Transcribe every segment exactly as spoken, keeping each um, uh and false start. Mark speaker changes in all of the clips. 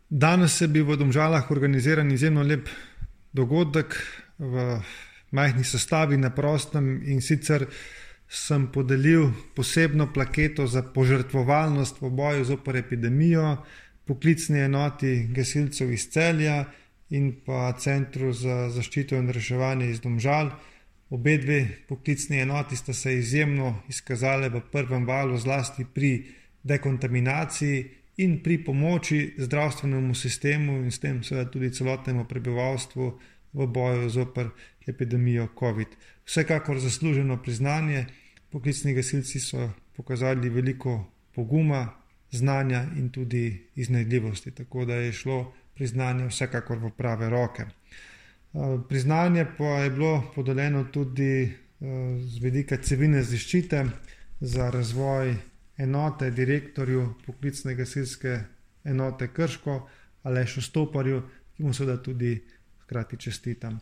Speaker 1: Danes je bil v Domžalah organiziran izjemno lep dogodek v majhni sestavi na prostem, in sicer sem podelil posebno plaketo za požrtvovalnost v boju zoper epidemijo poklicni enoti gasilcev iz Celja in pa Centru za zaščito in reševanje iz Domžal. Obe dve poklicni enoti sta se izjemno izkazali v prvem valu, zlasti pri dekontaminaciji in pri pomoči zdravstvenemu sistemu in s tem seveda tudi celotnemu prebivalstvu v boju zoper epidemijo COVID. Vsekakor zasluženo priznanje. Poklicni gasilci so pokazali veliko poguma, znanja in tudi iznajdljivosti, tako da je šlo priznanje vsekakor v prave roke. Priznanje pa je bilo podeljeno tudi z vidika civilne zaščite za razvoj enote direktorju poklicne gasilske enote Krško, Alešu Stoparju, ki mu seveda tudi hkrati čestitam.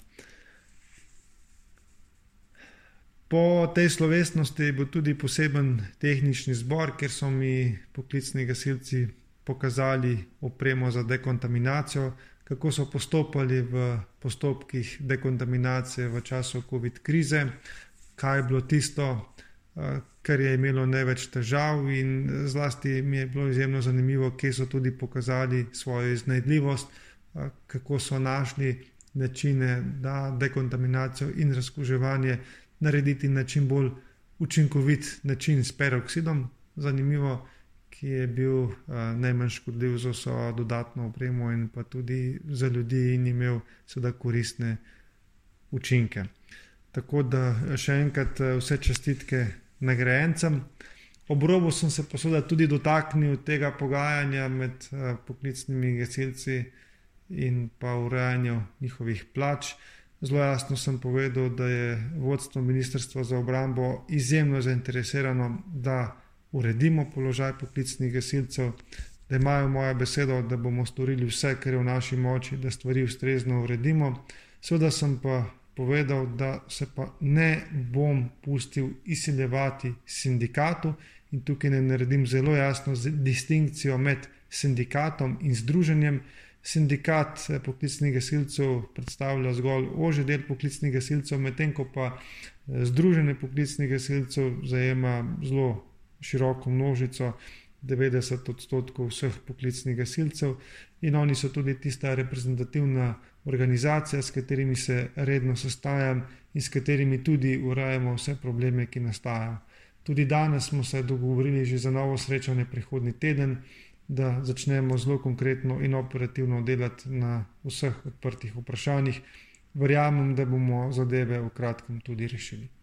Speaker 1: Po tej slovesnosti je bil tudi poseben tehnični zbor, kjer so mi poklicni gasilci pokazali opremo za dekontaminacijo, kako so postopali v postopkih dekontaminacije v času COVID krize, kaj je bilo tisto, kar je imelo največ težav, in zlasti mi je bilo izjemno zanimivo, kje so tudi pokazali svojo iznajdljivost, kako so našli načine, da dekontaminacijo in razkuževanje narediti na čim bolj učinkovit način s peroksidom, zanimivo, ki je bil najmanj škodljiv za vso dodatno opremo in pa tudi za ljudi in imel seveda koristne učinke. Tako da še enkrat vse čestitke nagrajencem. Ob robu sem se pa seveda tudi dotaknil tega pogajanja med poklicnimi gasilci in pa urejanju njihovih plač. Zelo jasno sem povedal, da je vodstvo Ministrstva za obrambo izjemno zainteresirano, da uredimo položaj poklicnih gasilcev, da imajo mojo besedo, da bomo storili vse, kar je v naši moči, da stvari ustrezno uredimo. Seveda sem pa povedal, da se pa ne bom pustil izsiljevati sindikatu, in tukaj ne naredim zelo jasno distinkcijo med sindikatom in združenjem. Sindikat poklicnih gasilcev predstavlja zgolj ožji del poklicnih gasilcev, medtem ko pa združenje poklicnih gasilcev zajema zelo široko množico, devetdeset odstotkov vseh poklicnih gasilcev, in oni so tudi tista reprezentativna organizacija, s katerimi se redno sestajam in s katerimi tudi urejamo vse probleme, ki nastajajo. Tudi danes smo se dogovorili že za novo srečanje prihodnji teden, da začnemo zelo konkretno in operativno delati na vseh odprtih vprašanjih. Verjamem, da bomo zadeve v kratkem tudi rešili.